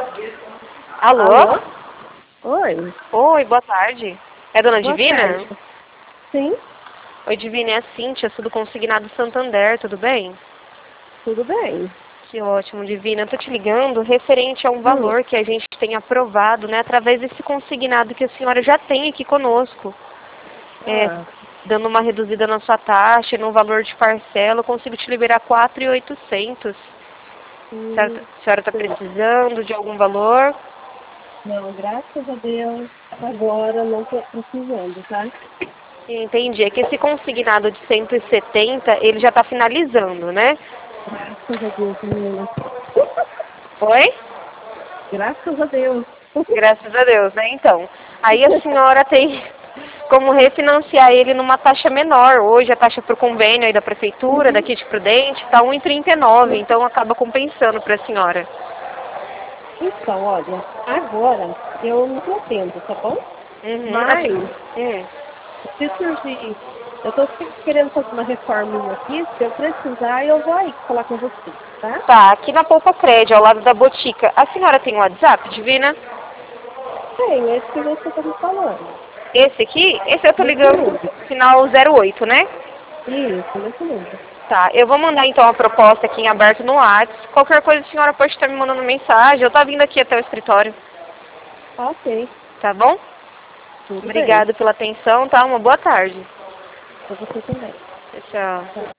Alô? Alô? Oi. Oi, boa tarde. É a Dona Boa Divina? tarde. Sim, Oi, Divina, é a Cíntia, sou do Consignado Santander, tudo bem? tudo bem. Que ótimo, Divina. Eu tô te ligando referente a um Hum. valor que a gente tem aprovado, né, através desse consignado que a senhora já tem aqui conosco. É, Ah, dando uma reduzida na sua taxa, no valor de parcela, eu consigo te liberar 4.800. A senhora está sim. precisando de algum valor? Não, graças a Deus, agora não estou precisando, tá? Entendi. É que esse consignado de 170, ele já está finalizando, né? Graças a Deus, menina. Oi? Graças a Deus. Graças a Deus, né? Então, aí a senhora tem como refinanciar ele numa taxa menor. Hoje a taxa para o convênio aí da prefeitura, daqui de Prudente, está 1,39, então acaba compensando para a senhora. Então, olha, agora eu não pretendo, tá bom? Uhum. Mas, se surgir, eu estou querendo fazer uma reforminha aqui, se eu precisar, eu vou aí falar com você, tá? Tá, aqui na Poupa Crédito, ao lado da Botica. A senhora tem um WhatsApp, Divina? Tenho, esse que você está me falando. Esse aqui? Esse eu tô Nesse ligando, número. final 08, né? Isso, nesse número. Tá, eu vou mandar então a proposta aqui em aberto no WhatsApp. Qualquer coisa a senhora pode estar me mandando mensagem. Eu tô vindo aqui até o escritório, Ok, tá bom? tudo bem. Obrigada pela atenção, tá? Uma boa tarde. Para você também. Tchau. Tchau.